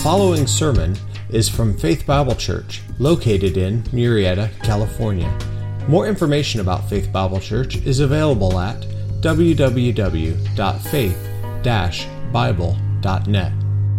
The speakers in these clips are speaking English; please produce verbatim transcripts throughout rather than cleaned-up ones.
following sermon is from Faith Bible Church, located in Murrieta, California. More information about Faith Bible Church is available at w w w dot faith dash bible dot net.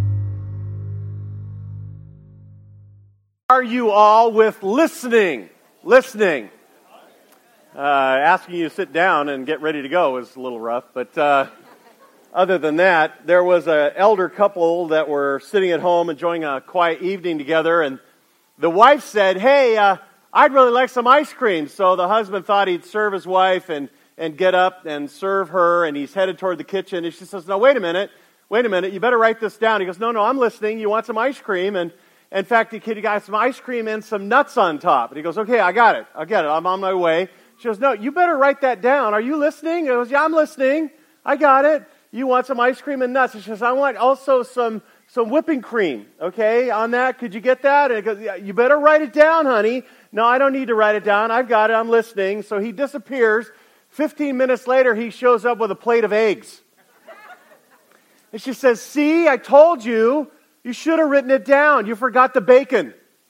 Are you all with listening? Listening. Uh, asking you to sit down and get ready to go was a little rough, but uh, other than that, there was an elder couple that were sitting at home enjoying a quiet evening together, and the wife said, hey, uh, I'd really like some ice cream. So the husband thought he'd serve his wife and, and get up and serve her, and he's headed toward the kitchen, and she says, no, wait a minute, wait a minute, you better write this down. He goes, no, no, I'm listening, you want some ice cream? And in fact, the kid got some ice cream and some nuts on top. And he goes, okay, I got it, I got it, I'm on my way. She goes, no, you better write that down. Are you listening? He goes, yeah, I'm listening, I got it. You want some ice cream and nuts? And she says, I want also some, some whipping cream, okay, on that. Could you get that? And he goes, yeah, you better write it down, honey. No, I don't need to write it down. I've got it. I'm listening. So he disappears. Fifteen minutes later, he shows up with a plate of eggs. And she says, see, I told you. You should have written it down. You forgot the bacon.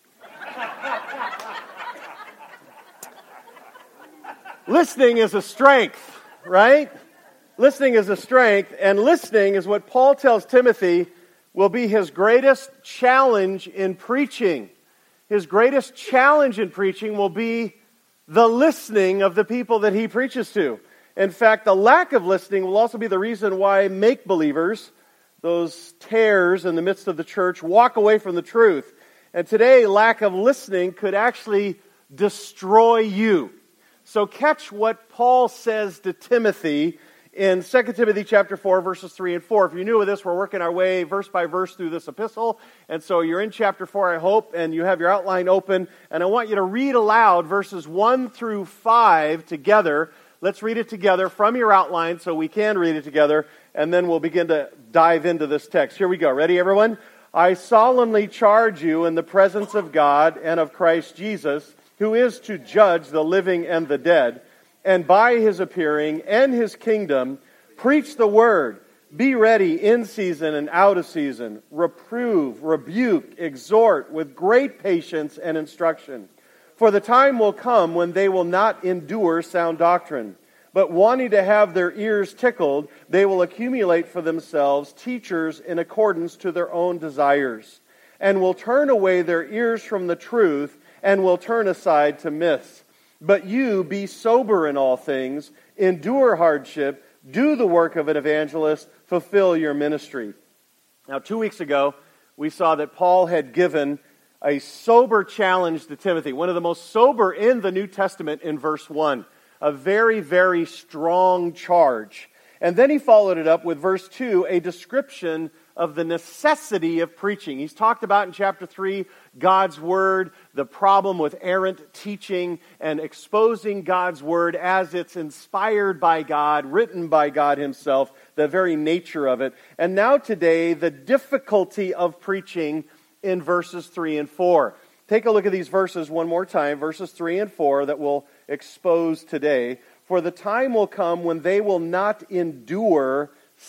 Listening is a strength, right? Listening is a strength, and listening is what Paul tells Timothy will be his greatest challenge in preaching. His greatest challenge in preaching will be the listening of the people that he preaches to. In fact, the lack of listening will also be the reason why make-believers, those tares in the midst of the church, walk away from the truth. And today, lack of listening could actually destroy you. So catch what Paul says to Timothy in Second Timothy chapter four, verses three and four. If you're new with this, we're working our way verse by verse through this epistle. And so you're in chapter four, I hope, and you have your outline open. And I want you to read aloud verses one through five together. Let's read it together from your outline so we can read it together. And then we'll begin to dive into this text. Here we go. Ready, everyone? I solemnly charge you in the presence of God and of Christ Jesus, who is to judge the living and the dead, and by his appearing and his kingdom, preach the word. Be ready in season and out of season. Reprove, rebuke, exhort with great patience and instruction. For the time will come when they will not endure sound doctrine, but wanting to have their ears tickled, they will accumulate for themselves teachers in accordance to their own desires, and will turn away their ears from the truth, and will turn aside to myths. But you be sober in all things, endure hardship, do the work of an evangelist, fulfill your ministry. Now, two weeks ago, we saw that Paul had given a sober challenge to Timothy, one of the most sober in the New Testament in verse one. A very, very strong charge. And then he followed it up with verse two, a description of the necessity of preaching. He's talked about in chapter three, God's Word, the problem with errant teaching, and exposing God's Word as it's inspired by God, written by God Himself, the very nature of it. And now today, the difficulty of preaching in verses three and four. Take a look at these verses one more time, verses three and four that we'll expose today. For the time will come when they will not endure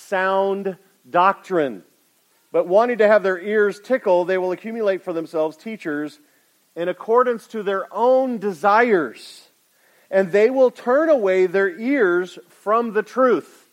sound doctrine, but wanting to have their ears tickled, they will accumulate for themselves teachers in accordance to their own desires, and they will turn away their ears from the truth,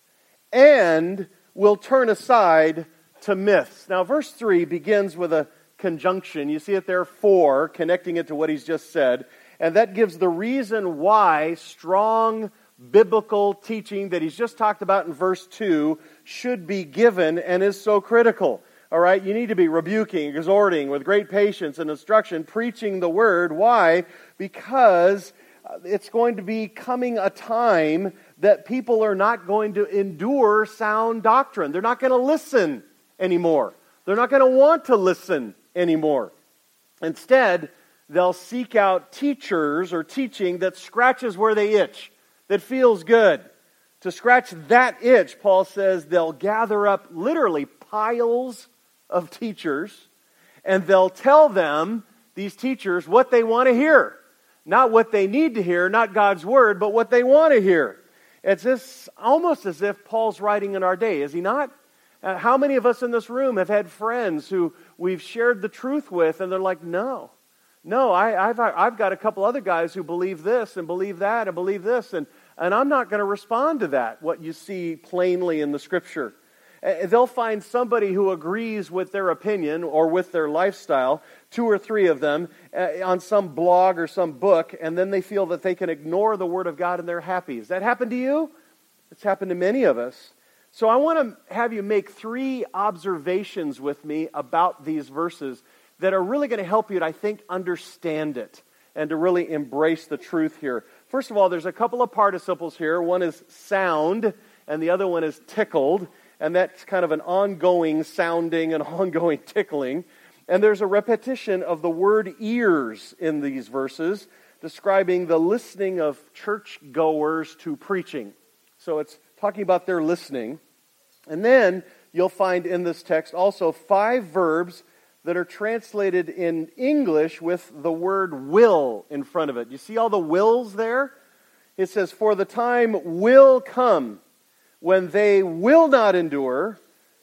and will turn aside to myths. Now, verse three begins with a conjunction. You see it there, for, connecting it to what he's just said. And that gives the reason why strong biblical teaching that he's just talked about in verse two should be given and is so critical. All right, you need to be rebuking, exhorting with great patience and instruction, preaching the word. Why? Because it's going to be coming a time that people are not going to endure sound doctrine. They're not going to listen anymore. They're not going to want to listen anymore. Instead, they'll seek out teachers or teaching that scratches where they itch, that feels good. To scratch that itch, Paul says they'll gather up literally piles of teachers, and they'll tell them, these teachers, what they want to hear. Not what they need to hear, not God's word, but what they want to hear. It's this, almost as if Paul's writing in our day, is he not? Uh, how many of us in this room have had friends who we've shared the truth with, and they're like, no, no, I, I've, I've got a couple other guys who believe this and believe that and believe this, and, and I'm not going to respond to that, what you see plainly in the Scripture. Uh, they'll find somebody who agrees with their opinion or with their lifestyle, two or three of them, uh, on some blog or some book, and then they feel that they can ignore the Word of God and they're happy. Has that happened to you? It's happened to many of us. So I want to have you make three observations with me about these verses that are really going to help you to, I think, understand it and to really embrace the truth here. First of all, there's a couple of participles here. One is sound, and the other one is tickled. And that's kind of an ongoing sounding and ongoing tickling. And there's a repetition of the word ears in these verses, describing the listening of churchgoers to preaching. So it's talking about their listening. And then you'll find in this text also five verbs that are translated in English with the word will in front of it. You see all the wills there? It says, for the time will come when they will not endure,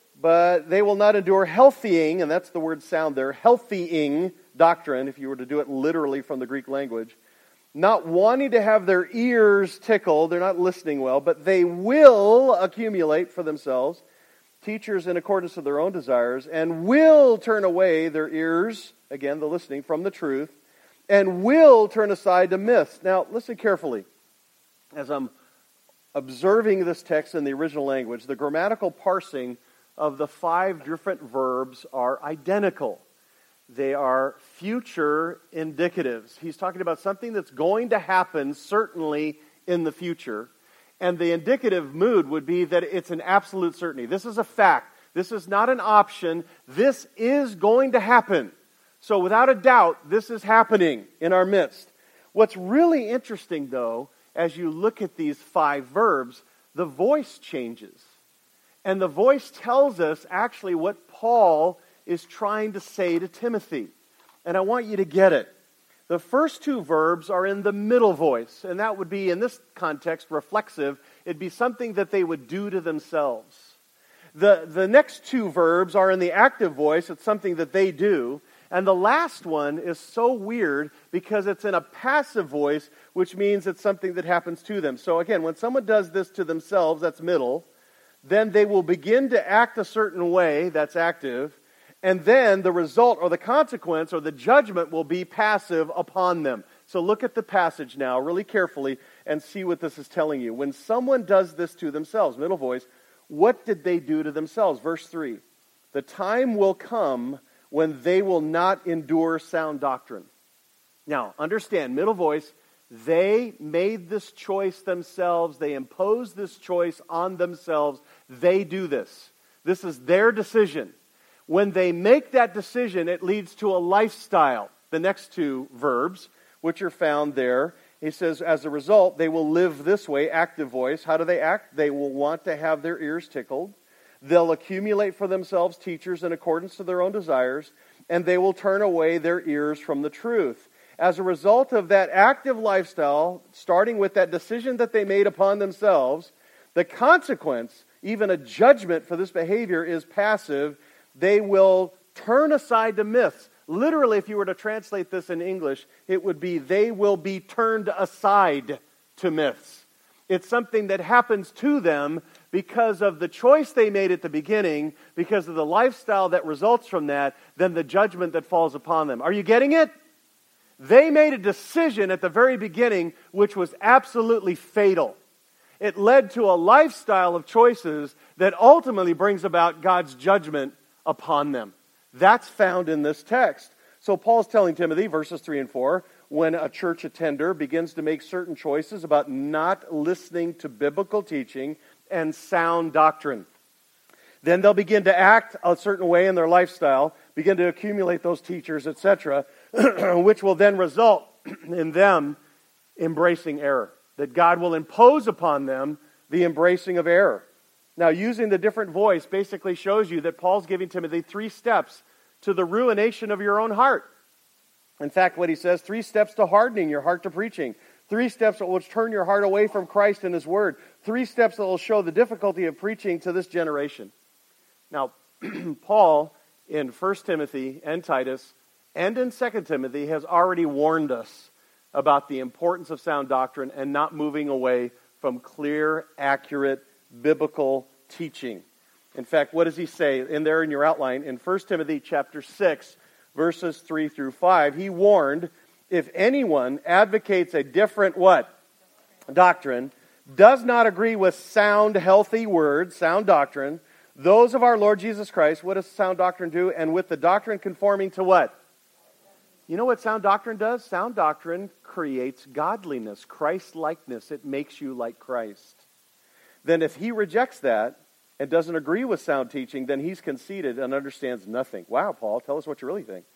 but they will not endure healthying, and that's the word sound there, healthying doctrine, if you were to do it literally from the Greek language, not wanting to have their ears tickled, they're not listening well, but they will accumulate for themselves teachers in accordance with their own desires, and will turn away their ears, again, the listening, from the truth, and will turn aside to myths. Now, listen carefully. As I'm observing this text in the original language, the grammatical parsing of the five different verbs are identical. They are future indicatives. He's talking about something that's going to happen certainly in the future. And the indicative mood would be that it's an absolute certainty. This is a fact. This is not an option. This is going to happen. So without a doubt, this is happening in our midst. What's really interesting, though, as you look at these five verbs, the voice changes. And the voice tells us actually what Paul is trying to say to Timothy. And I want you to get it. The first two verbs are in the middle voice, and that would be, in this context, reflexive. It'd be something that they would do to themselves. The, the next two verbs are in the active voice. It's something that they do. And the last one is so weird because it's in a passive voice, which means it's something that happens to them. So again, when someone does this to themselves, that's middle. Then they will begin to act a certain way, that's active. And then the result or the consequence or the judgment will be passive upon them. So look at the passage now really carefully and see what this is telling you. When someone does this to themselves, middle voice, what did they do to themselves? Verse three, the time will come when they will not endure sound doctrine. Now, understand, middle voice, they made this choice themselves. They imposed this choice on themselves. They do this. This is their decision. When they make that decision, it leads to a lifestyle. The next two verbs, which are found there, he says, as a result, they will live this way, active voice. How do they act? They will want to have their ears tickled. They'll accumulate for themselves teachers in accordance to their own desires, and they will turn away their ears from the truth. As a result of that active lifestyle, starting with that decision that they made upon themselves, the consequence, even a judgment for this behavior, is passive. They will turn aside to myths. Literally, if you were to translate this in English, it would be they will be turned aside to myths. It's something that happens to them because of the choice they made at the beginning, because of the lifestyle that results from that, then the judgment that falls upon them. Are you getting it? They made a decision at the very beginning which was absolutely fatal. It led to a lifestyle of choices that ultimately brings about God's judgment upon them. That's found in this text. So Paul's telling Timothy, verses three and four, when a church attender begins to make certain choices about not listening to biblical teaching and sound doctrine, then they'll begin to act a certain way in their lifestyle, begin to accumulate those teachers, et cetera, which will then result in them embracing error. That God will impose upon them the embracing of error. Now, using the different voice basically shows you that Paul's giving Timothy three steps to the ruination of your own heart. In fact, what he says, three steps to hardening your heart to preaching. Three steps that will turn your heart away from Christ and His Word. Three steps that will show the difficulty of preaching to this generation. Now, Paul in First Timothy and Titus and in Second Timothy has already warned us about the importance of sound doctrine and not moving away from clear, accurate, biblical teaching. In fact, what does he say in there in your outline? In First Timothy chapter six, verses three through five, he warned, if anyone advocates a different what? Doctrine, does not agree with sound, healthy words, sound doctrine, those of our Lord Jesus Christ, what does sound doctrine do? And with the doctrine conforming to what? You know what sound doctrine does? Sound doctrine creates godliness, Christ-likeness. It makes you like Christ. Then if he rejects that and doesn't agree with sound teaching, then he's conceited and understands nothing. Wow, Paul, tell us what you really think.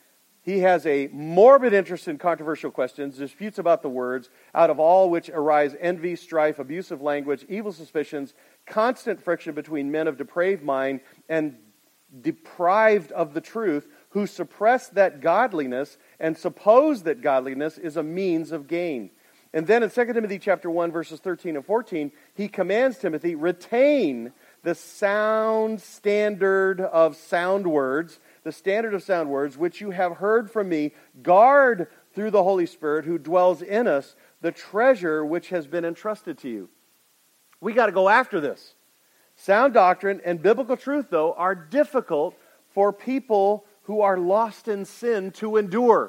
He has a morbid interest in controversial questions, disputes about the words, out of all which arise envy, strife, abusive language, evil suspicions, constant friction between men of depraved mind and deprived of the truth, who suppress that godliness and suppose that godliness is a means of gain. And then in Second Timothy chapter one, verses thirteen and fourteen, he commands Timothy, retain the sound standard of sound words, the standard of sound words, which you have heard from me, guard through the Holy Spirit who dwells in us the treasure which has been entrusted to you. We got to go after this. Sound doctrine and biblical truth, though, are difficult for people who are lost in sin to endure.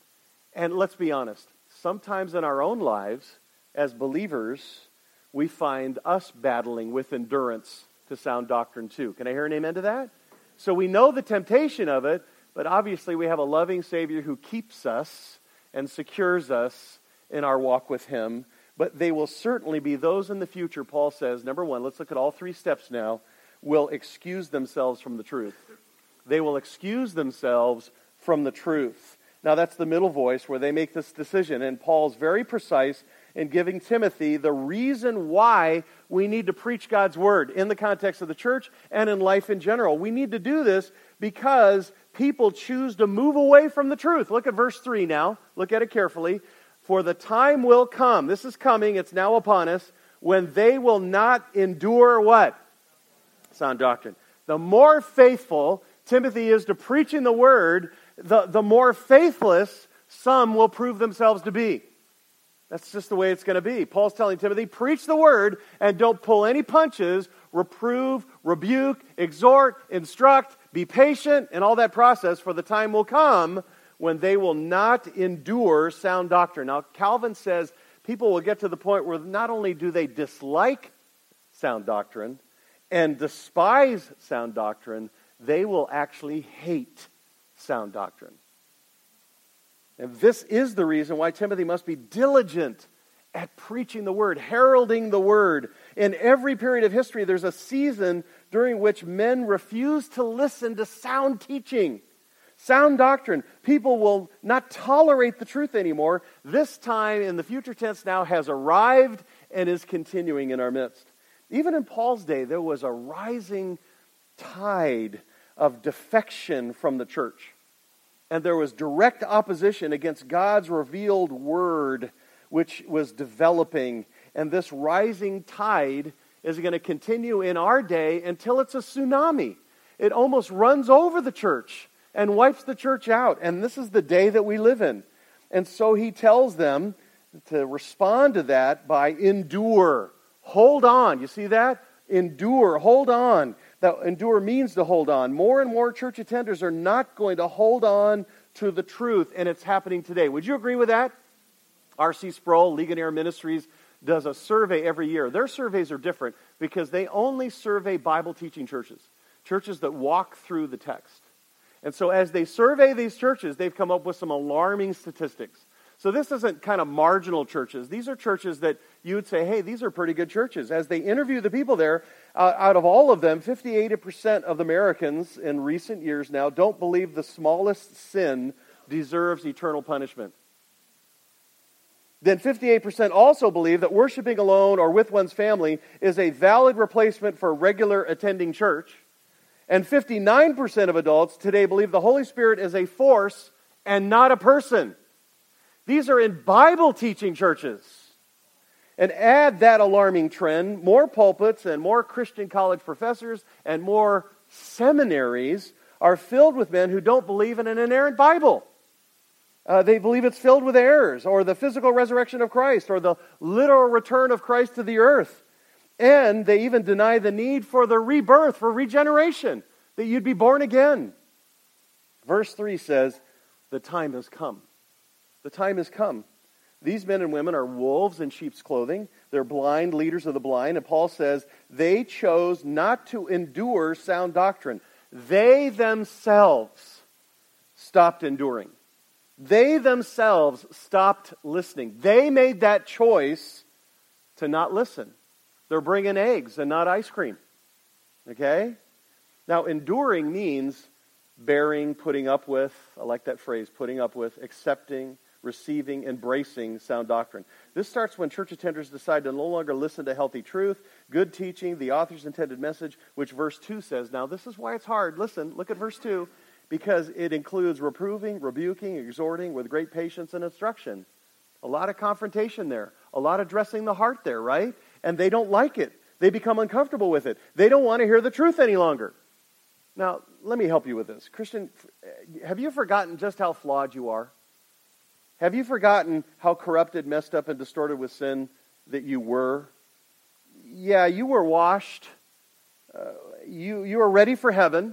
And let's be honest, sometimes in our own lives, as believers, we find us battling with endurance to sound doctrine too. Can I hear an amen to that? So we know the temptation of it, but obviously we have a loving Savior who keeps us and secures us in our walk with Him. But they will certainly be those in the future, Paul says, number one, let's look at all three steps now, will excuse themselves from the truth. They will excuse themselves from the truth. Now that's the middle voice where they make this decision, and Paul's very precise in giving Timothy the reason why we need to preach God's Word in the context of the church and in life in general. We need to do this because people choose to move away from the truth. Look at verse three now. Look at it carefully. For the time will come, this is coming, it's now upon us, when they will not endure what? Sound doctrine. The more faithful Timothy is to preaching the Word, the, the more faithless some will prove themselves to be. That's just the way it's going to be. Paul's telling Timothy, preach the Word and don't pull any punches, reprove, rebuke, exhort, instruct, be patient, and all that process, for the time will come when they will not endure sound doctrine. Now, Calvin says people will get to the point where not only do they dislike sound doctrine and despise sound doctrine, they will actually hate sound doctrine. And this is the reason why Timothy must be diligent at preaching the Word, heralding the Word. In every period of history, there's a season during which men refuse to listen to sound teaching, sound doctrine. People will not tolerate the truth anymore. This time, in the future tense now, has arrived and is continuing in our midst. Even in Paul's day, there was a rising tide of defection from the church. And there was direct opposition against God's revealed Word, which was developing. And this rising tide is going to continue in our day until it's a tsunami. It almost runs over the church and wipes the church out. And this is the day that we live in. And so he tells them to respond to that by endure. Hold on. You see that? Endure. Hold on. That endure means to hold on. More and more church attenders are not going to hold on to the truth, and it's happening today. Would you agree with that? R C Sproul, Ligonier Ministries, does a survey every year. Their surveys are different because they only survey Bible-teaching churches, churches that walk through the text. And so as they survey these churches, they've come up with some alarming statistics. So this isn't kind of marginal churches. These are churches that you would say, hey, these are pretty good churches. As they interview the people there, uh, out of all of them, fifty-eight percent of Americans in recent years now don't believe the smallest sin deserves eternal punishment. Then fifty-eight percent also believe that worshiping alone or with one's family is a valid replacement for regular attending church. And fifty-nine percent of adults today believe the Holy Spirit is a force and not a person. These are in Bible-teaching churches. And add that alarming trend, more pulpits and more Christian college professors and more Seminaries are filled with men who don't believe in an inerrant Bible. Uh, they believe it's filled with errors, or the physical resurrection of Christ, or the literal return of Christ to the earth. And they even deny the need for the rebirth, for regeneration, that you'd be born again. Verse three says, the time has come. The time has come. These men and women are wolves in sheep's clothing. They're blind, leaders of the blind. And Paul says they chose not to endure sound doctrine. They themselves stopped enduring. They themselves stopped listening. They made that choice to not listen. They're bringing eggs and not ice cream. Okay? Now, enduring means bearing, putting up with, I like that phrase, putting up with, accepting, receiving, embracing sound doctrine. This starts when church attenders decide to no longer listen to healthy truth, good teaching, the author's intended message, which verse two says. Now, this is why it's hard. Listen, look at verse two. Because it includes reproving, rebuking, exhorting with great patience and instruction. A lot of confrontation there. A lot of dressing the heart there, right? And they don't like it. They become uncomfortable with it. They don't want to hear the truth any longer. Now, let me help you with this. Christian, have you forgotten just how flawed you are? Have you forgotten how corrupted, messed up, and distorted with sin that you were? Yeah, you were washed. Uh, you, you were ready for heaven.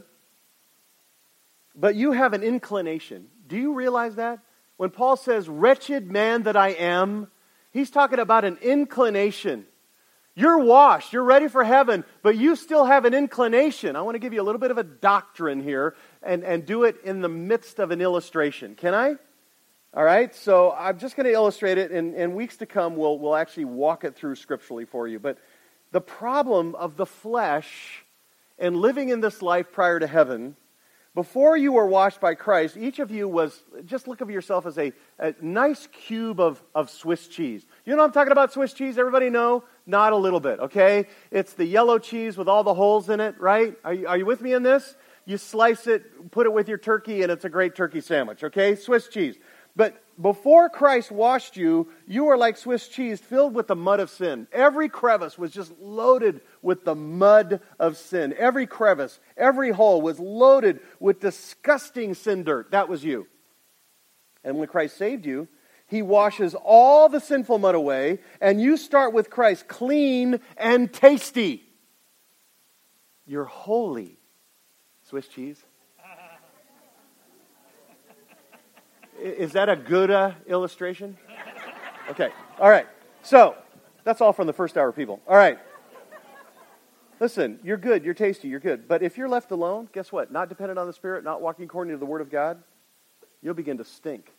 But you have an inclination. Do you realize that? When Paul says, wretched man that I am, he's talking about an inclination. You're washed, you're ready for heaven, but you still have an inclination. I want to give you a little bit of a doctrine here and, and do it in the midst of an illustration. Can I? All right, so I'm just going to illustrate it, and in weeks to come, we'll, we'll actually walk it through scripturally for you. But the problem of the flesh and living in this life prior to heaven, before you were washed by Christ, each of you was, just look of yourself as a, a nice cube of, of Swiss cheese. You know what I'm talking about, Swiss cheese? Everybody know? Not a little bit, okay? It's the yellow cheese with all the holes in it, right? Are you, are you with me in this? You slice it, put it with your turkey, and it's a great turkey sandwich, okay? Swiss cheese. But before Christ washed you, you were like Swiss cheese filled with the mud of sin. Every crevice was just loaded with the mud of sin. Every crevice, every hole was loaded with disgusting sin dirt. That was you. And when Christ saved you, He washes all the sinful mud away, and you start with Christ clean and tasty. You're holy. Swiss cheese. Is that a good uh, illustration? Okay. All right. So, that's all from the first hour, people. All right. Listen, you're good, you're tasty, you're good. But if you're left alone, guess what? Not dependent on the Spirit, not walking according to the Word of God, you'll begin to stink.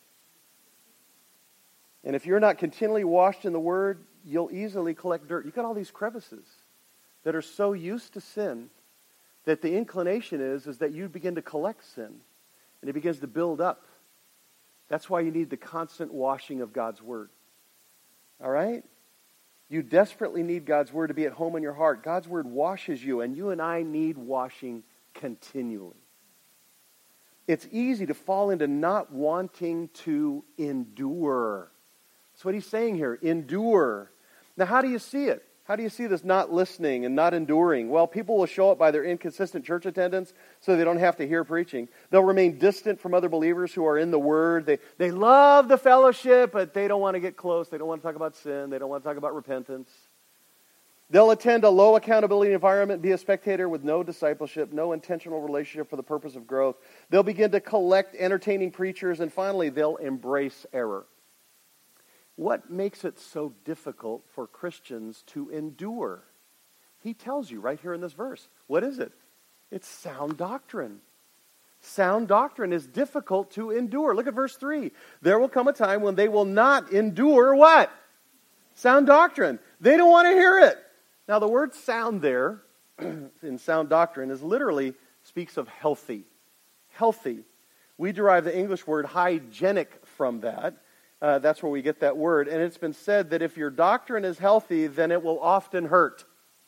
And if you're not continually washed in the Word, you'll easily collect dirt. You've got all these crevices that are so used to sin that the inclination is, is that you begin to collect sin. And it begins to build up. That's why you need the constant washing of God's Word. All right? You desperately need God's Word to be at home in your heart. God's Word washes you, and you and I need washing continually. It's easy to fall into not wanting to endure. That's what he's saying here. Endure. Now, how do you see it? How do you see this not listening and not enduring? Well, people will show up by their inconsistent church attendance so they don't have to hear preaching. They'll remain distant from other believers who are in the Word. They, they love the fellowship, but they don't want to get close. They don't want to talk about sin. They don't want to talk about repentance. They'll attend a low accountability environment, be a spectator with no discipleship, no intentional relationship for the purpose of growth. They'll begin to collect entertaining preachers, and finally, they'll embrace error. What makes it so difficult for Christians to endure? He tells you right here in this verse. What is it? It's sound doctrine. Sound doctrine is difficult to endure. Look at verse three. There will come a time when they will not endure what? Sound doctrine. They don't want to hear it. Now the word sound there, in sound doctrine, is literally speaks of healthy. Healthy. We derive the English word hygienic from that. Uh, that's where we get that word. And it's been said that if your doctrine is healthy, then it will often hurt.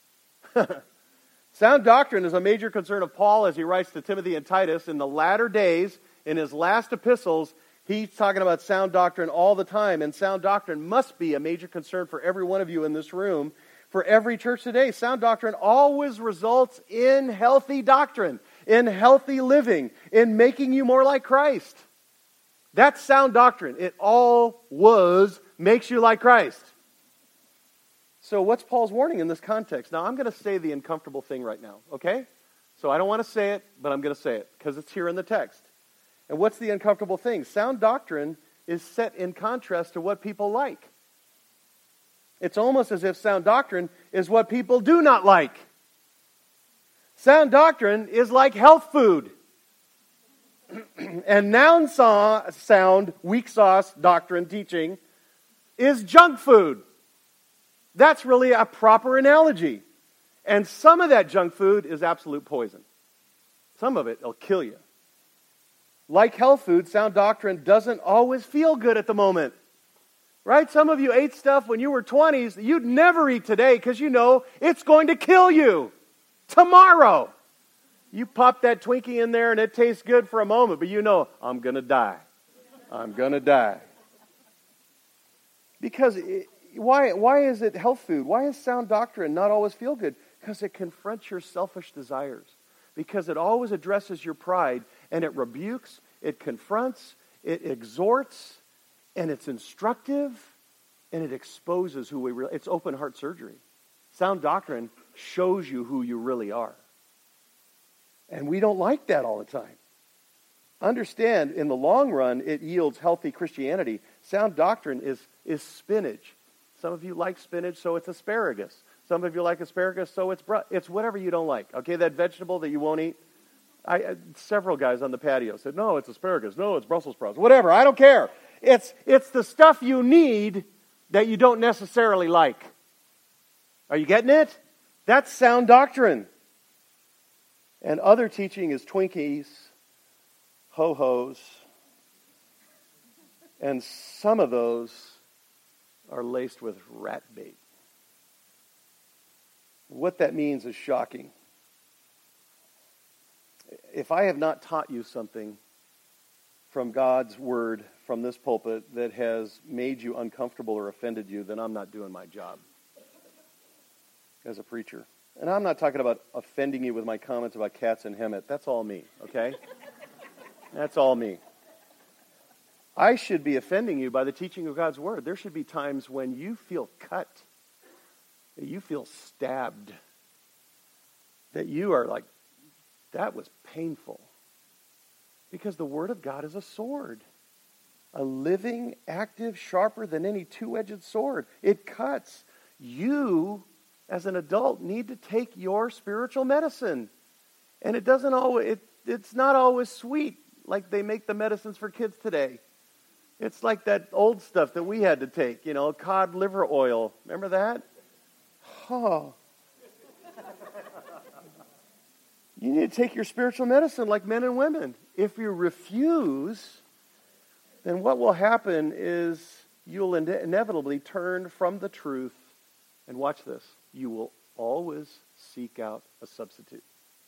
Sound doctrine is a major concern of Paul as he writes to Timothy and Titus. In the latter days, in his last epistles, he's talking about sound doctrine all the time. And sound doctrine must be a major concern for every one of you in this room. for every church today. Sound doctrine always results in healthy doctrine, in healthy living, in making you more like Christ. That's sound doctrine. It always makes you like Christ. So what's Paul's warning in this context? Now, I'm going to say the uncomfortable thing right now, okay? So I don't want to say it, but I'm going to say it because it's here in the text. And what's the uncomfortable thing? Sound doctrine is set in contrast to what people like. It's almost as if sound doctrine is what people do not like. Sound doctrine is like health food. And noun sound, weak sauce doctrine teaching is junk food. That's really a proper analogy. And some of that junk food is absolute poison. Some of it will kill you. Like health food, sound doctrine doesn't always feel good at the moment. Right? Some of you ate stuff when you were twenties that you'd never eat today because you know it's going to kill you tomorrow. You pop that Twinkie in there and it tastes good for a moment, but you know, I'm going to die. I'm going to die. Because it, why, why is it health food? Why is sound doctrine not always feel good? Because it confronts your selfish desires. Because it always addresses your pride and it rebukes, it confronts, it exhorts, and it's instructive, and it exposes who we really... It's open heart surgery. Sound doctrine shows you who you really are. And we don't like that all the time. Understand, in the long run, it yields healthy Christianity. Sound doctrine is, is spinach. Some of you like spinach, so it's asparagus. Some of you like asparagus, so it's br- it's whatever you don't like. Okay, that vegetable that you won't eat. I, uh, several guys on the patio said, no, it's asparagus. No, it's Brussels sprouts. Whatever, I don't care. It's, it's the stuff you need that you don't necessarily like. Are you getting it? That's sound doctrine. And other teaching is Twinkies, ho-hos, and some of those are laced with rat bait. What that means is shocking. If I have not taught you something from God's Word, from this pulpit, that has made you uncomfortable or offended you, then I'm not doing my job as a preacher. And I'm not talking about offending you with my comments about cats and Hemet. That's all me, okay? That's all me. I should be offending you by the teaching of God's Word. There should be times when you feel cut, that you feel stabbed, that you are like, that was painful. Because the Word of God is a sword. A living, active, sharper than any two-edged sword. It cuts. You, as an adult, need to take your spiritual medicine. And it doesn't always, it, it's not always sweet like they make the medicines for kids today. It's like that old stuff that we had to take, you know, cod liver oil. Remember that? Oh. You need to take your spiritual medicine like men and women. If you refuse, then what will happen is you'll ine- inevitably turn from the truth. And watch this. You will always seek out a substitute.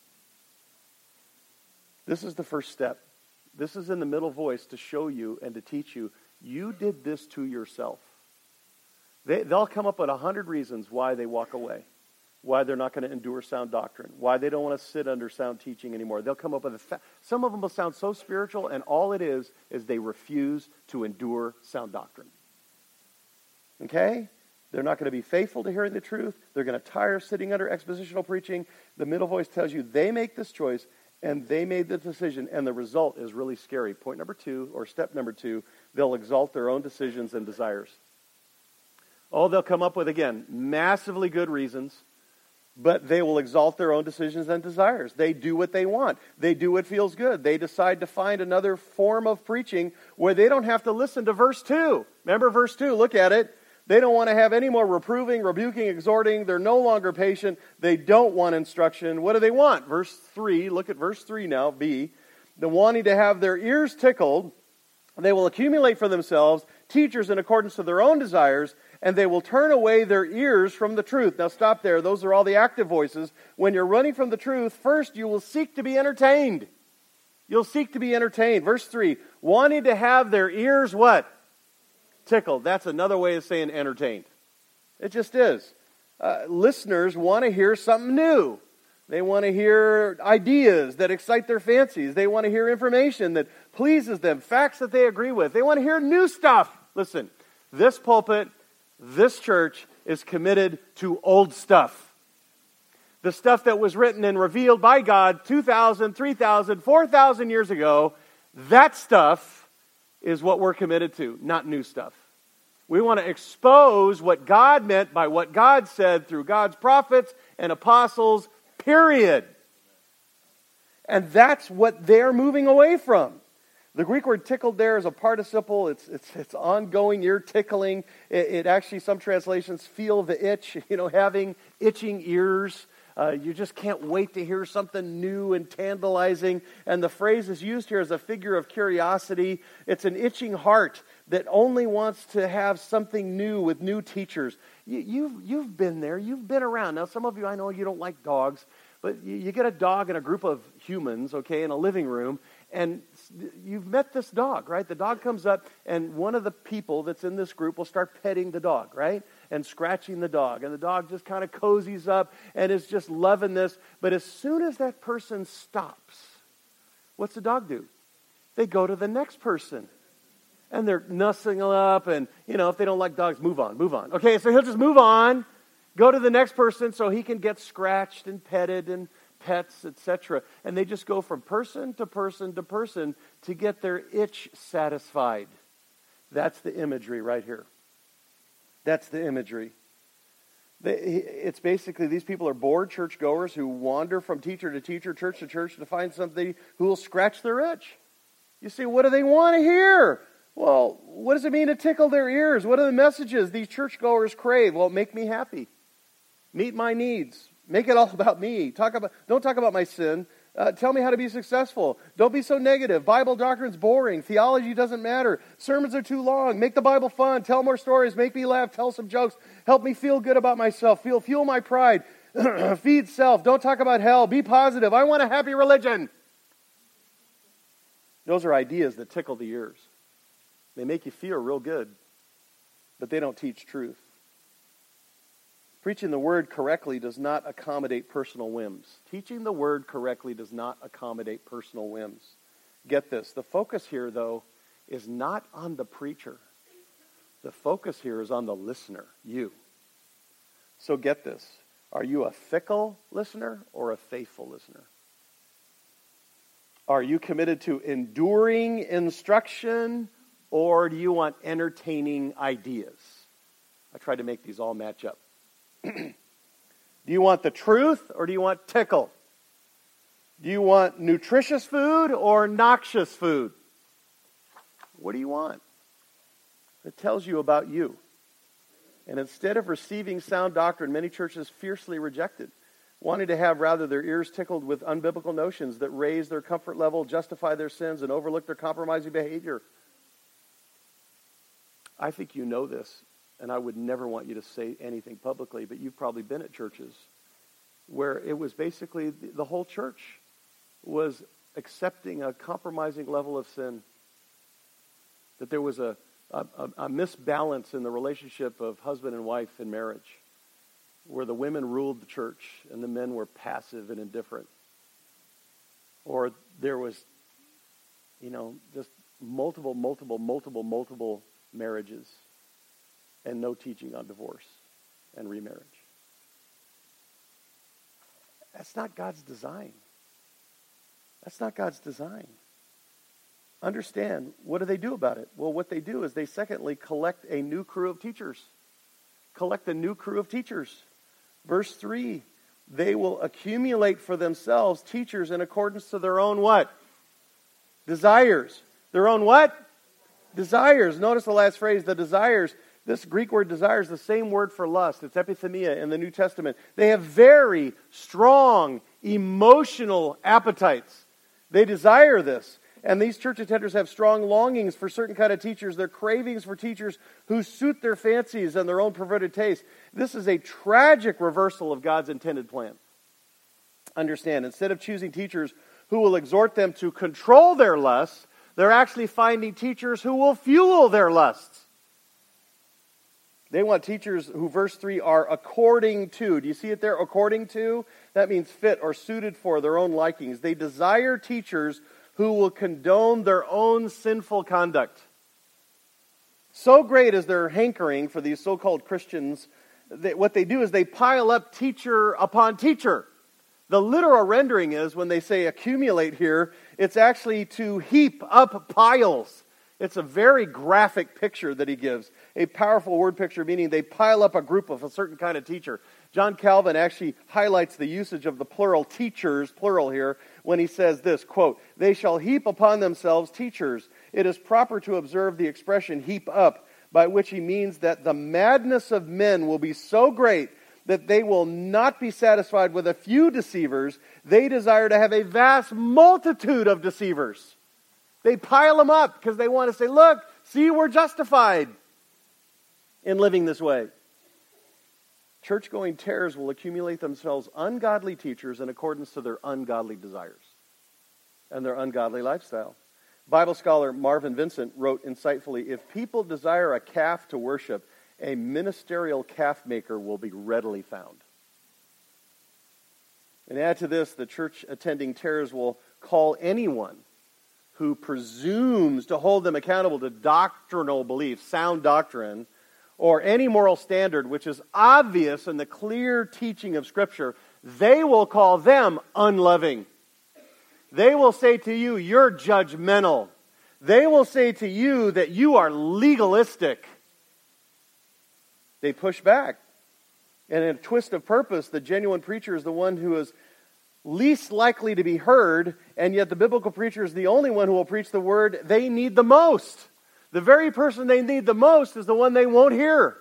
This is the first step. This is in the middle voice to show you and to teach you, you did this to yourself. They, they'll come up with a hundred reasons why they walk away, why they're not going to endure sound doctrine, why they don't want to sit under sound teaching anymore. They'll come up with a... Fa- Some of them will sound so spiritual, and all it is is they refuse to endure sound doctrine. Okay? They're not going to be faithful to hearing the truth. They're going to tire sitting under expositional preaching. The middle voice tells you they make this choice, and they made the decision, and the result is really scary. Point number two, or step number two, they'll exalt their own decisions and desires. Oh, they'll come up with, again, massively good reasons, but they will exalt their own decisions and desires. They do what they want. They do what feels good. They decide to find another form of preaching where they don't have to listen to verse two. Remember verse two, look at it. They don't want to have any more reproving, rebuking, exhorting. They're no longer patient. They don't want instruction. What do they want? Verse three, look at verse three now, B. The wanting to have their ears tickled, they will accumulate for themselves teachers in accordance to their own desires, and they will turn away their ears from the truth. Now stop there. Those are all the active voices. When you're running from the truth, first you will seek to be entertained. You'll seek to be entertained. Verse three, wanting to have their ears what? Tickled. That's another way of saying entertained. It just is. Uh, listeners want to hear something new. They want to hear ideas that excite their fancies. They want to hear information that pleases them, facts that they agree with. They want to hear new stuff. Listen, this pulpit, this church is committed to old stuff. The stuff that was written and revealed by God two thousand, three thousand, four thousand years ago, that stuff is what we're committed to, not new stuff. We want to expose what God meant by what God said through God's prophets and apostles, period. And that's what they're moving away from. The Greek word tickled there is a participle. It's it's, it's ongoing, ear tickling. It, it actually, some translations, feel the itch, you know, having itching ears. Uh, you just can't wait to hear something new and tantalizing. And the phrase is used here as a figure of curiosity. It's an itching heart that only wants to have something new with new teachers. You, you've, you've been there. You've been around. Now, some of you, I know you don't like dogs, but you, you get a dog in a group of humans, okay, in a living room, and you've met this dog, right? The dog comes up, and one of the people that's in this group will start petting the dog, right? And scratching the dog. And the dog just kind of cozies up and is just loving this. But as soon as that person stops, what's the dog do? They go to the next person. And they're nuzzling up, and, you know, if they don't like dogs, move on, move on. Okay, so he'll just move on, go to the next person so he can get scratched and petted and pets, et cetera. And they just go from person to person to person to get their itch satisfied. That's the imagery right here. That's the imagery. They, it's basically these people are bored churchgoers who wander from teacher to teacher, church to church to find somebody who will scratch their itch. You see, what do they want to hear? Well, what does it mean to tickle their ears? What are the messages these churchgoers crave? Well, make me happy. Meet my needs. Make it all about me. Talk about. Don't talk about my sin. Uh, tell me how to be successful. Don't be so negative. Bible doctrine's boring. Theology doesn't matter. Sermons are too long. Make the Bible fun. Tell more stories. Make me laugh. Tell some jokes. Help me feel good about myself. Feel, fuel my pride. Feed self. Don't talk about hell. Be positive. I want a happy religion. Those are ideas that tickle the ears. They make you feel real good, but they don't teach truth. Preaching the word correctly does not accommodate personal whims. Teaching the word correctly does not accommodate personal whims. Get this. The focus here, though, is not on the preacher. The focus here is on the listener, you. So get this. Are you a fickle listener or a faithful listener? Are you committed to enduring instruction, or do you want entertaining ideas? I tried to make these all match up. Do you want the truth, or do you want tickle? Do you want nutritious food or noxious food? What do you want? It tells you about you. And instead of receiving sound doctrine, many churches fiercely reject it, wanting to have rather their ears tickled with unbiblical notions that raise their comfort level, justify their sins, and overlook their compromising behavior. I think you know this, and I would never want you to say anything publicly, but you've probably been at churches where it was basically the whole church was accepting a compromising level of sin. That there was a, a, a misbalance in the relationship of husband and wife in marriage, where the women ruled the church and the men were passive and indifferent. Or there was, you know, just multiple, multiple, multiple, multiple marriages and no teaching on divorce and remarriage. That's not God's design. That's not God's design. Understand, what do they do about it? Well, what they do is they secondly collect a new crew of teachers. Collect a new crew of teachers. Verse three, they will accumulate for themselves teachers in accordance to their own what? Desires. Their own what? Desires. Notice the last phrase, the desires. This Greek word desire is the same word for lust. It's epithemia in the New Testament. They have very strong emotional appetites. They desire this. And these church attenders have strong longings for certain kind of teachers. They're cravings for teachers who suit their fancies and their own perverted tastes. This is a tragic reversal of God's intended plan. Understand, instead of choosing teachers who will exhort them to control their lusts, they're actually finding teachers who will fuel their lusts. They want teachers who, verse three, are according to. Do you see it there? According to? That means fit or suited for their own likings. They desire teachers who will condone their own sinful conduct. So great is their hankering for these so-called Christians, that what they do is they pile up teacher upon teacher. The literal rendering is, when they say accumulate here, it's actually to heap up piles. It's a very graphic picture that he gives. A powerful word picture, meaning they pile up a group of a certain kind of teacher. John Calvin actually highlights the usage of the plural teachers, plural here, when he says this, quote, "They shall heap upon themselves teachers. It is proper to observe the expression heap up, by which he means that the madness of men will be so great that they will not be satisfied with a few deceivers. They desire to have a vast multitude of deceivers." They pile them up because they want to say, look, see, we're justified in living this way. Church-going tares will accumulate themselves ungodly teachers in accordance to their ungodly desires and their ungodly lifestyle. Bible scholar Marvin Vincent wrote insightfully, "If people desire a calf to worship, a ministerial calf maker will be readily found." And add to this, the church-attending tares will call anyone who presumes to hold them accountable to doctrinal belief, sound doctrine, or any moral standard which is obvious in the clear teaching of Scripture, they will call them unloving. They will say to you, you're judgmental. They will say to you that you are legalistic. They push back. And in a twist of purpose, the genuine preacher is the one who is least likely to be heard, and yet the biblical preacher is the only one who will preach the word they need the most. The very person they need the most is the one they won't hear.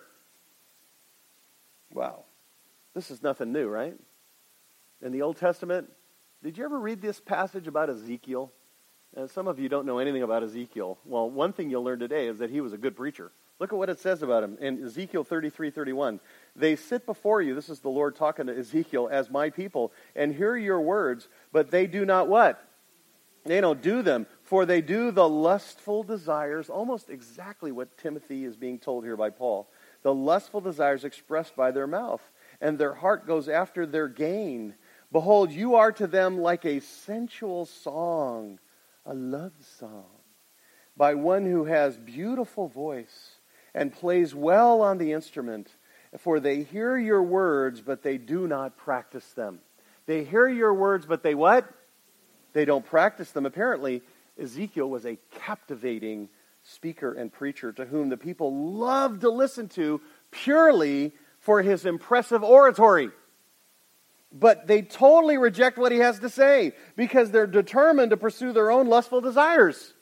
Wow. This is nothing new, right? In the Old Testament, did you ever read this passage about Ezekiel? And some of you don't know anything about Ezekiel. Well, one thing you'll learn today is that he was a good preacher. Look at what it says about him in Ezekiel thirty-three thirty-one. "They sit before you," this is the Lord talking to Ezekiel, "as my people, and hear your words, but they do not" what? They don't do them. "For they do the lustful desires," almost exactly what Timothy is being told here by Paul. "The lustful desires expressed by their mouth, and their heart goes after their gain. Behold, you are to them like a sensual song, a love song, by one who has beautiful voice and plays well on the instrument. For they hear your words, but they do not practice them." They hear your words, but they what? They don't practice them. Apparently, Ezekiel was a captivating speaker and preacher to whom the people loved to listen to purely for his impressive oratory. But they totally reject what he has to say because they're determined to pursue their own lustful desires.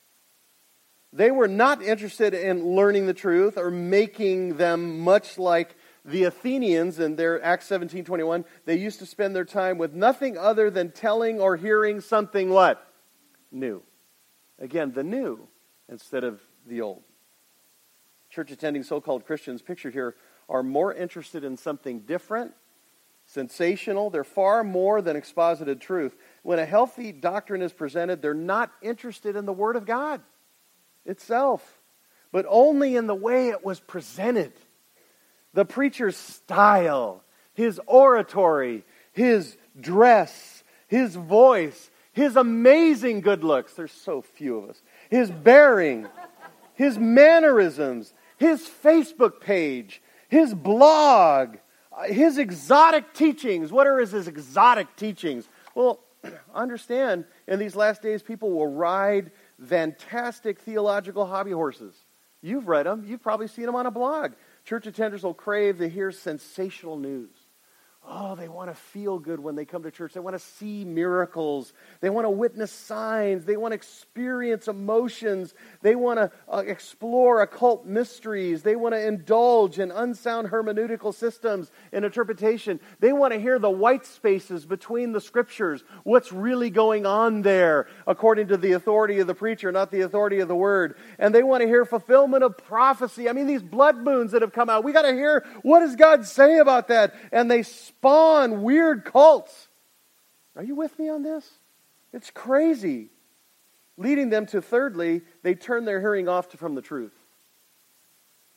They were not interested in learning the truth or making them much like the Athenians in their Acts seventeen twenty-one. They used to spend their time with nothing other than telling or hearing something what? New. Again, the new instead of the old. Church-attending so-called Christians pictured here are more interested in something different, sensational. They're far more than exposited truth. When a healthy doctrine is presented, they're not interested in the Word of God itself, but only in the way it was presented. The preacher's style, his oratory, his dress, his voice, his amazing good looks. There's so few of us. His bearing, his mannerisms, his Facebook page, his blog, his exotic teachings. What are his, his exotic teachings? Well, understand, in these last days, people will ride fantastic theological hobby horses. You've read them. You've probably seen them on a blog. Church attenders will crave to hear sensational news. Oh, they want to feel good when they come to church. They want to see miracles. They want to witness signs. They want to experience emotions. They want to uh, explore occult mysteries. They want to indulge in unsound hermeneutical systems and interpretation. They want to hear the white spaces between the Scriptures. What's really going on there according to the authority of the preacher, not the authority of the Word. And they want to hear fulfillment of prophecy. I mean, these blood moons that have come out. We got to hear, what does God say about that? And they spawn weird cults. Are you with me on this? It's crazy. Leading them to, thirdly, they turn their hearing off to, from the truth.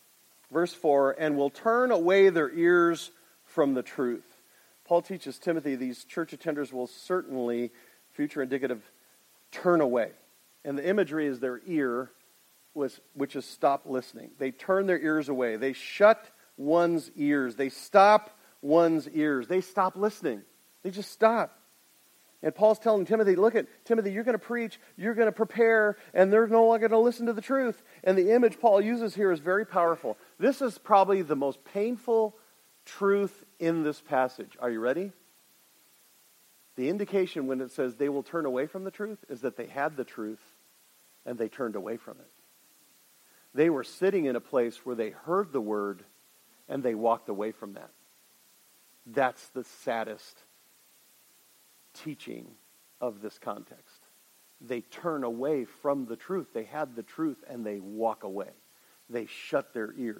Verse four, and will turn away their ears from the truth. Paul teaches Timothy these church attenders will certainly, future indicative, turn away. And the imagery is their ear, was, which is stop listening. They turn their ears away. They shut one's ears. They stop one's ears. They stop listening. They just stop. And Paul's telling Timothy, look at, Timothy, you're going to preach, you're going to prepare, and they're no longer going to listen to the truth. And the image Paul uses here is very powerful. This is probably the most painful truth in this passage. Are you ready? The indication when it says they will turn away from the truth is that they had the truth and they turned away from it. They were sitting in a place where they heard the word and they walked away from that. That's the saddest teaching of this context. They turn away from the truth. They had the truth and they walk away. They shut their ears.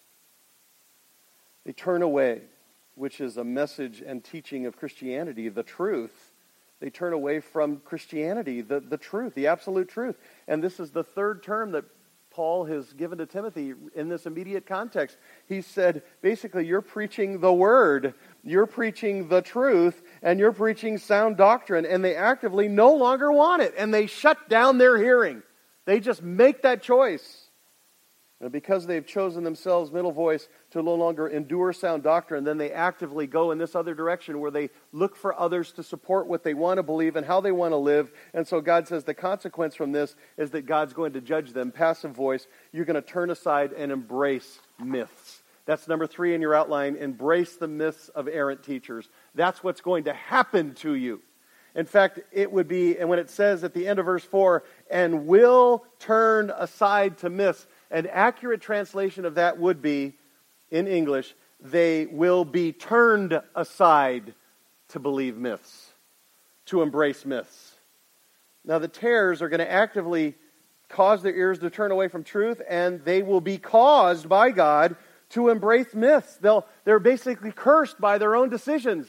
They turn away, which is a message and teaching of Christianity, the truth. They turn away from Christianity, the, the truth, the absolute truth. And this is the third term that Paul has given to Timothy in this immediate context. He said, basically, you're preaching the word, you're preaching the truth, and you're preaching sound doctrine, and they actively no longer want it, and they shut down their hearing. They just make that choice. And because they've chosen themselves, middle voice, to no longer endure sound doctrine, then they actively go in this other direction where they look for others to support what they want to believe and how they want to live. And so God says the consequence from this is that God's going to judge them. Passive voice, you're going to turn aside and embrace myths. That's number three in your outline. Embrace the myths of errant teachers. That's what's going to happen to you. In fact, it would be, and when it says at the end of verse four, and will turn aside to myths, an accurate translation of that would be, in English, they will be turned aside to believe myths, to embrace myths. Now the tares are going to actively cause their ears to turn away from truth, and they will be caused by God to embrace myths. They'll, they're basically cursed by their own decisions.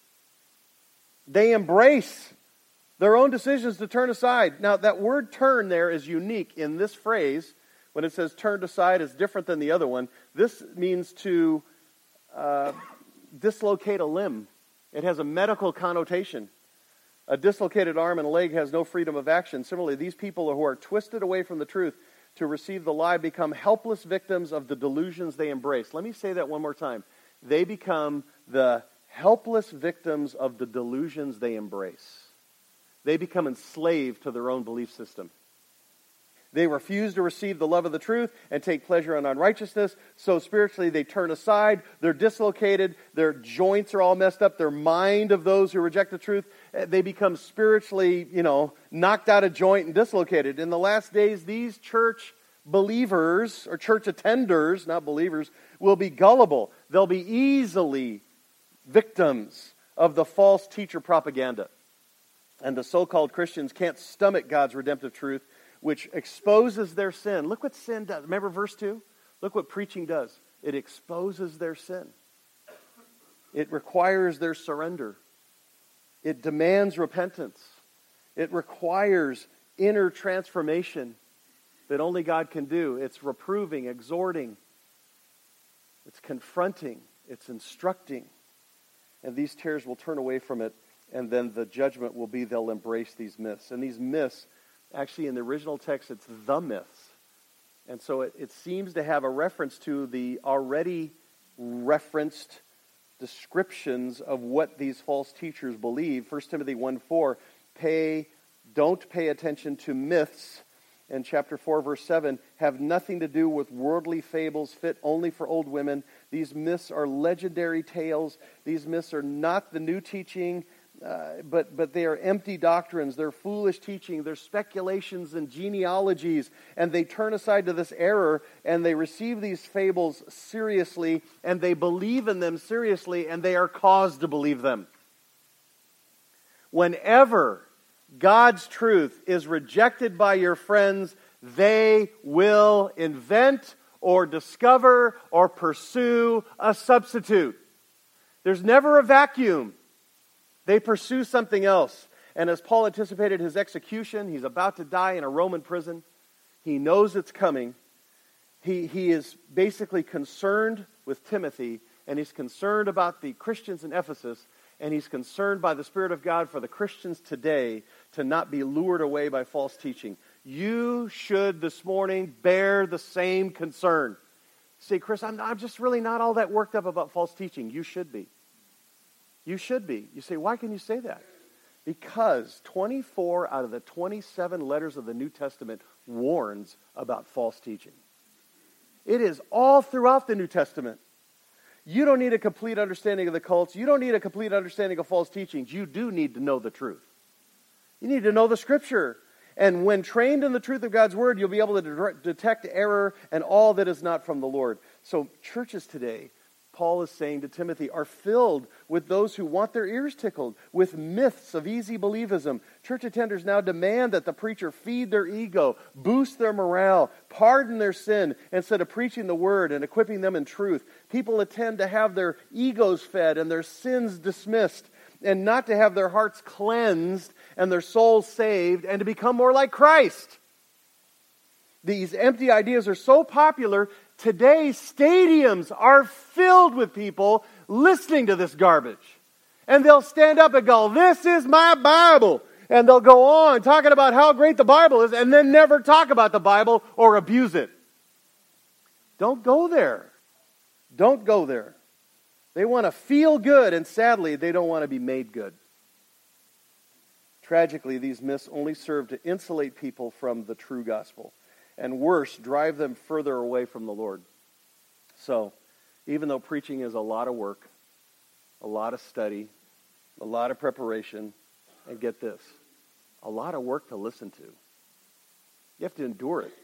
They embrace their own decisions to turn aside. Now that word turn there is unique in this phrase. When it says turned aside, it's different than the other one. This means to uh, dislocate a limb. It has a medical connotation. A dislocated arm and a leg has no freedom of action. Similarly, these people who are twisted away from the truth to receive the lie become helpless victims of the delusions they embrace. Let me say that one more time. They become the helpless victims of the delusions they embrace. They become enslaved to their own belief system. They refuse to receive the love of the truth and take pleasure in unrighteousness. So spiritually they turn aside. They're dislocated. Their joints are all messed up. Their mind of those who reject the truth, they become spiritually, you know, knocked out of joint and dislocated. In the last days, these church believers, or church attenders, not believers, will be gullible. They'll be easily victims of the false teacher propaganda. And the so-called Christians can't stomach God's redemptive truth, which exposes their sin. Look what sin does. Remember verse two? Look what preaching does. It exposes their sin. It requires their surrender. It demands repentance. It requires inner transformation that only God can do. It's reproving, exhorting. It's confronting. It's instructing. And these tares will turn away from it, and then the judgment will be they'll embrace these myths. And these myths, actually, in the original text, it's the myths. And so it, it seems to have a reference to the already referenced descriptions of what these false teachers believe. First Timothy one four, pay, don't pay attention to myths. And chapter four, verse seven, have nothing to do with worldly fables fit only for old women. These myths are legendary tales. These myths are not the new teaching, Uh, but but they are empty doctrines. They're foolish teaching. They're speculations and genealogies. And they turn aside to this error, and they receive these fables seriously, and they believe in them seriously, and they are caused to believe them. Whenever God's truth is rejected by your friends, they will invent or discover or pursue a substitute. There's never a vacuum. They pursue something else. And as Paul anticipated his execution, he's about to die in a Roman prison. He knows it's coming. he, he is basically concerned with Timothy, and he's concerned about the Christians in Ephesus, and he's concerned by the Spirit of God for the Christians today to not be lured away by false teaching. You should this morning bear the same concern. Say, Chris, I'm, I'm just really not all that worked up about false teaching. You should be. You should be. You say, why can you say that? Because twenty-four out of the twenty-seven letters of the New Testament warns about false teaching. It is all throughout the New Testament. You don't need a complete understanding of the cults. You don't need a complete understanding of false teachings. You do need to know the truth. You need to know the Scripture. And when trained in the truth of God's Word, you'll be able to de- detect error and all that is not from the Lord. So churches today, Paul is saying to Timothy, are filled with those who want their ears tickled, with myths of easy believism. Church attenders now demand that the preacher feed their ego, boost their morale, pardon their sin, instead of preaching the Word and equipping them in truth. People attend to have their egos fed and their sins dismissed, and not to have their hearts cleansed and their souls saved, and to become more like Christ. These empty ideas are so popular, today stadiums are filled with people listening to this garbage. And they'll stand up and go, this is my Bible. And they'll go on talking about how great the Bible is, and then never talk about the Bible or abuse it. Don't go there. Don't go there. They want to feel good, and sadly, they don't want to be made good. Tragically, these myths only serve to insulate people from the true gospel, and worse, drive them further away from the Lord. So, even though preaching is a lot of work, a lot of study, a lot of preparation, and get this, a lot of work to listen to. You have to endure it.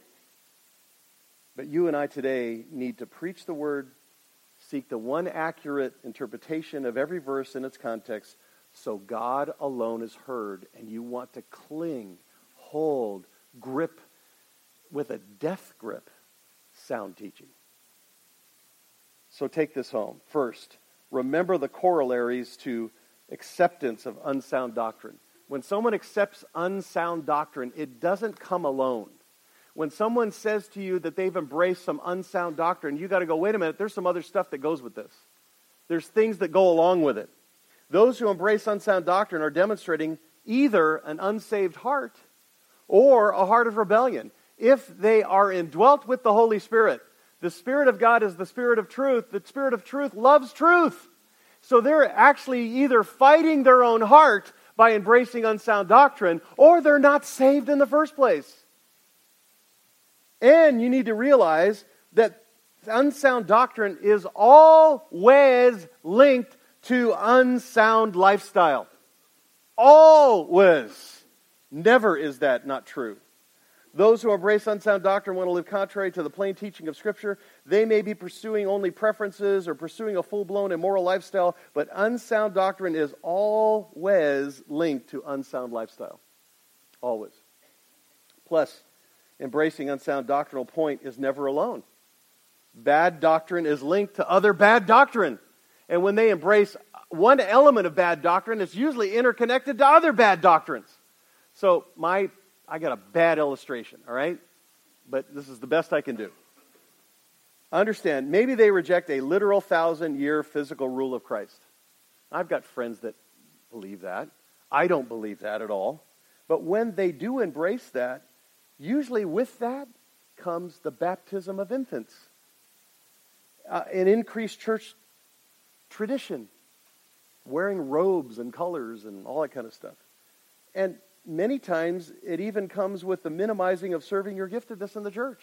But you and I today need to preach the Word, seek the one accurate interpretation of every verse in its context, so God alone is heard, and you want to cling, hold, grip with a death grip, sound teaching. So take this home. First, remember the corollaries to acceptance of unsound doctrine. When someone accepts unsound doctrine, it doesn't come alone. When someone says to you that they've embraced some unsound doctrine, you got to go, wait a minute, there's some other stuff that goes with this. There's things that go along with it. Those who embrace unsound doctrine are demonstrating either an unsaved heart or a heart of rebellion. If they are indwelt with the Holy Spirit, the Spirit of God is the Spirit of truth. The Spirit of truth loves truth. So they're actually either fighting their own heart by embracing unsound doctrine, or they're not saved in the first place. And you need to realize that unsound doctrine is always linked to unsound lifestyle. Always. Never is that not true. Those who embrace unsound doctrine want to live contrary to the plain teaching of Scripture. They may be pursuing only preferences or pursuing a full-blown immoral lifestyle, but unsound doctrine is always linked to unsound lifestyle. Always. Plus, embracing unsound doctrinal point is never alone. Bad doctrine is linked to other bad doctrine. And when they embrace one element of bad doctrine, it's usually interconnected to other bad doctrines. So my, I got a bad illustration, all right? But this is the best I can do. Understand, maybe they reject a literal thousand-year physical rule of Christ. I've got friends that believe that. I don't believe that at all. But when they do embrace that, usually with that comes the baptism of infants. Uh, an increased church tradition, wearing robes and colors and all that kind of stuff. And many times it even comes with the minimizing of serving your giftedness in the church.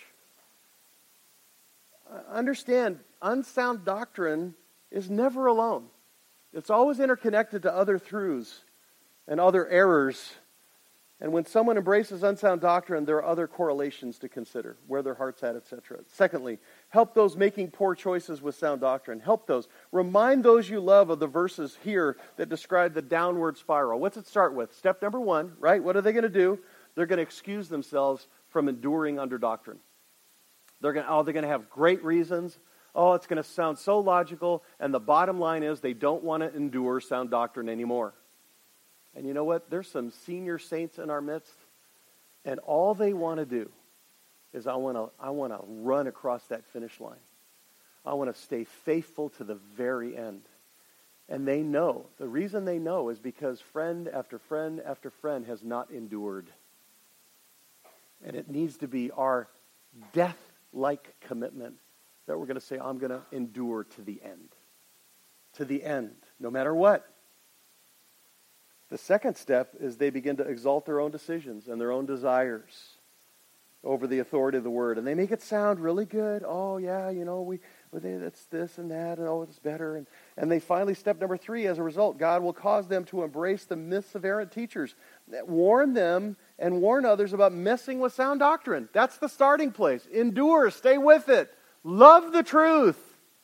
Uh, understand, unsound doctrine is never alone. It's always interconnected to other truths and other errors. And when someone embraces unsound doctrine, there are other correlations to consider, where their heart's at, et cetera. Secondly, help those making poor choices with sound doctrine. Help those. Remind those you love of the verses here that describe the downward spiral. What's it start with? Step number one, right? What are they going to do? They're going to excuse themselves from enduring under doctrine. They're going to, oh, they're going to have great reasons. Oh, it's going to sound so logical. And the bottom line is they don't want to endure sound doctrine anymore. And you know what? There's some senior saints in our midst, and all they want to do is I want to I want to run across that finish line. I want to stay faithful to the very end. And they know. The reason they know is because friend after friend after friend has not endured. And it needs to be our death-like commitment that we're going to say, I'm going to endure to the end. To the end, no matter what. The second step is they begin to exalt their own decisions and their own desires over the authority of the Word. And they make it sound really good. Oh, yeah, you know, we that's this and that, and oh, it's better. And, and they finally, step number three, as a result, God will cause them to embrace the myths of errant teachers. Warn them and warn others about messing with sound doctrine. That's the starting place. Endure, stay with it. Love the truth.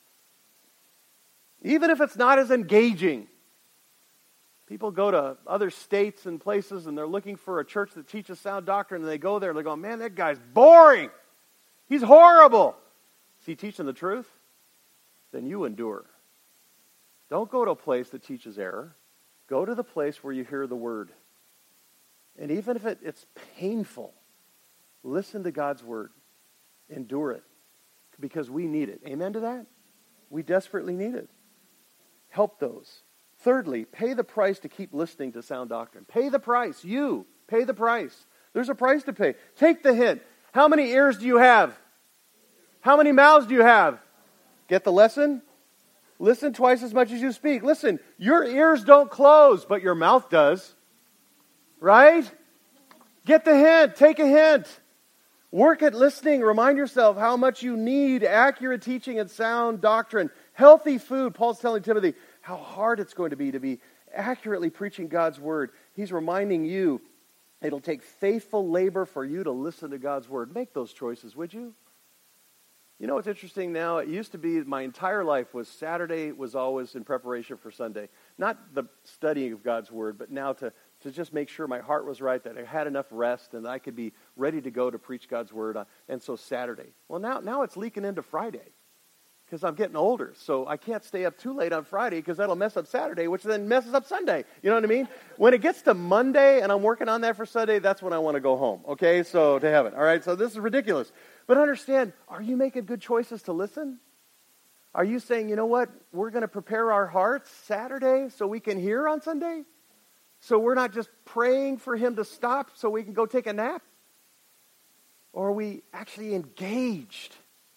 Even if it's not as engaging. People go to other states and places and they're looking for a church that teaches sound doctrine, and they go there and they go, man, that guy's boring. He's horrible. Is he teaching the truth? Then you endure. Don't go to a place that teaches error. Go to the place where you hear the Word. And even if it, it's painful, listen to God's Word. Endure it. Because we need it. Amen to that? We desperately need it. Help those. Thirdly, pay the price to keep listening to sound doctrine. Pay the price. You, pay the price. There's a price to pay. Take the hint. How many ears do you have? How many mouths do you have? Get the lesson? Listen twice as much as you speak. Listen, your ears don't close, but your mouth does. Right? Get the hint. Take a hint. Work at listening. Remind yourself how much you need accurate teaching and sound doctrine. Healthy food. Paul's telling Timothy how hard it's going to be to be accurately preaching God's Word. He's reminding you it'll take faithful labor for you to listen to God's Word. Make those choices, would you? You know what's interesting now? It used to be my entire life was Saturday was always in preparation for Sunday. Not the studying of God's Word, but now to, to just make sure my heart was right, that I had enough rest, and that I could be ready to go to preach God's Word. And so Saturday. Well, now, now it's leaking into Friday because I'm getting older. So I can't stay up too late on Friday because that'll mess up Saturday, which then messes up Sunday. You know what I mean? When it gets to Monday and I'm working on that for Sunday, that's when I want to go home. Okay? So to heaven. All right? So this is ridiculous. But understand, are you making good choices to listen? Are you saying, you know what, we're going to prepare our hearts Saturday so we can hear on Sunday? So we're not just praying for Him to stop so we can go take a nap? Or are we actually engaged?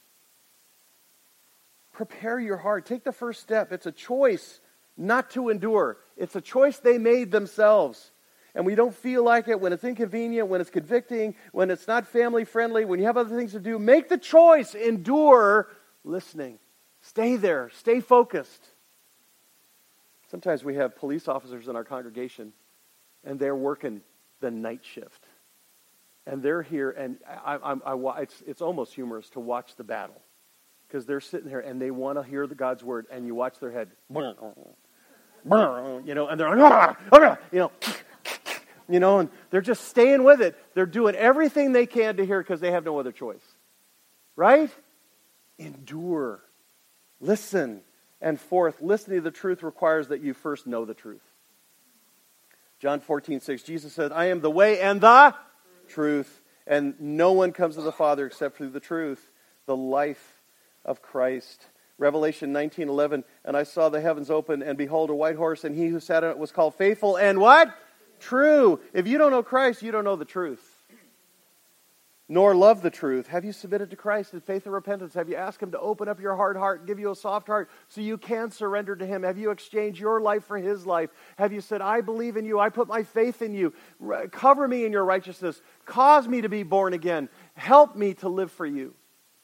Prepare your heart. Take the first step. It's a choice not to endure. It's a choice they made themselves. And we don't feel like it when it's inconvenient, when it's convicting, when it's not family friendly, when you have other things to do. Make the choice. Endure listening. Stay there. Stay focused. Sometimes we have police officers in our congregation, and they're working the night shift. And they're here, and I, I, I, it's, it's almost humorous to watch the battle. Because they're sitting here, and they want to hear the God's Word, and you watch their head. You know, and they're like, you know, you know, and they're just staying with it. They're doing everything they can to hear because they have no other choice. Right? Endure. Listen. And fourth, listening to the truth requires that you first know the truth. John fourteen six, Jesus said, I am the way and the truth, and no one comes to the Father except through the truth, the life of Christ. Revelation nineteen eleven, and I saw the heavens open, and behold, a white horse, and he who sat on it was called Faithful and what? True. If you don't know Christ, you don't know the truth. Nor love the truth. Have you submitted to Christ in faith and repentance? Have you asked Him to open up your hard heart and give you a soft heart so you can surrender to Him? Have you exchanged your life for His life? Have you said, I believe in you, I put my faith in you, cover me in your righteousness, cause me to be born again, help me to live for you?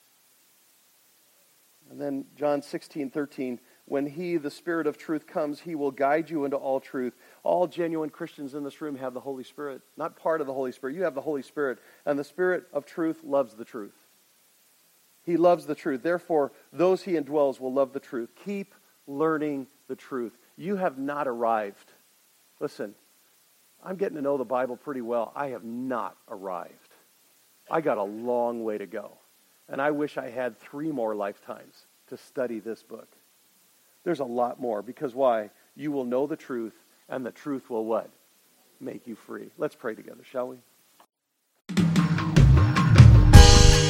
And then John sixteen thirteen, when He, the Spirit of truth, comes, He will guide you into all truth. All genuine Christians in this room have the Holy Spirit. Not part of the Holy Spirit. You have the Holy Spirit. And the Spirit of truth loves the truth. He loves the truth. Therefore, those He indwells will love the truth. Keep learning the truth. You have not arrived. Listen, I'm getting to know the Bible pretty well. I have not arrived. I got a long way to go. And I wish I had three more lifetimes to study this book. There's a lot more, because why? You will know the truth, and the truth will what? Make you free. Let's pray together, shall we?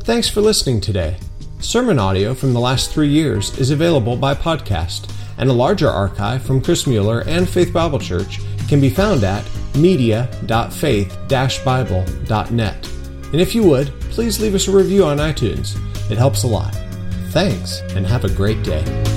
Thanks for listening today. Sermon audio from the last three years is available by podcast, and a larger archive from Chris Mueller and Faith Bible Church can be found at media dot faith dash bible dot net. And if you would, please leave us a review on iTunes. It helps a lot. Thanks, and have a great day.